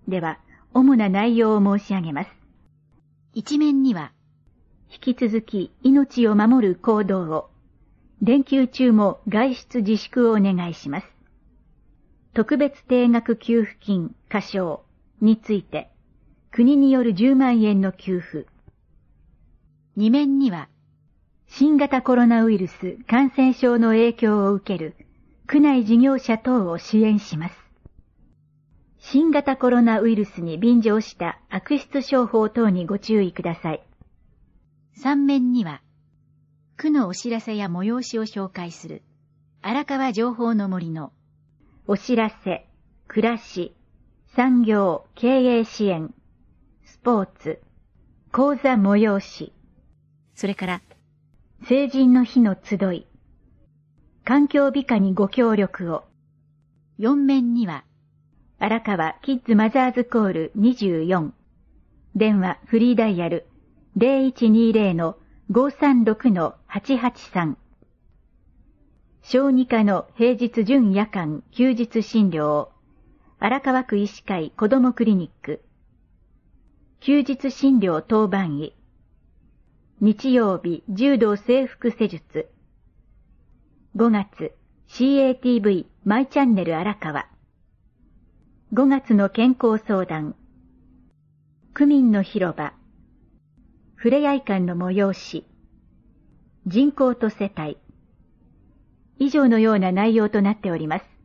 では、主な内容を申し上げます。一面には、引き続き命を守る行動を、連休中も外出自粛をお願いします。特別定額給付金過少について、国による10万円の給付。二面には、新型コロナウイルス感染症の影響を受ける区内事業者等を支援します。新型コロナウイルスに便乗した悪質商法等にご注意ください。三面には、区のお知らせや催しを紹介する荒川情報の森のお知らせ、暮らし、産業、経営支援、スポーツ、講座催し、それから成人の日の集い、環境美化にご協力を。四面には、荒川キッズマザーズコール24、電話フリーダイヤル 0120-536-883、小児科の平日準夜間休日診療、荒川区医師会子どもクリニック、休日診療当番医、日曜日柔道整復施術、5月 CATV マイチャンネル荒川、5月の健康相談、区民の広場、ふれあい館の催し、人口と世帯、以上のような内容となっております。